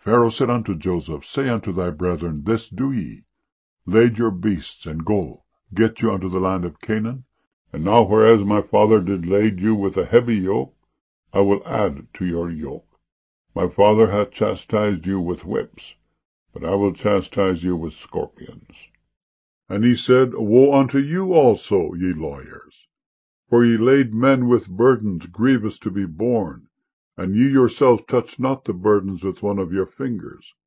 Pharaoh said unto Joseph, Say unto thy brethren, This do ye, lade your beasts, and go, get you unto the land of Canaan. And now whereas my father did lade you with a heavy yoke, I will add to your yoke. My father hath chastised you with whips, but I will chastise you with scorpions. And he said, Woe unto you also, ye lawyers! For ye lade men with burdens grievous to be borne, and ye yourselves touched not the burdens with one of your fingers.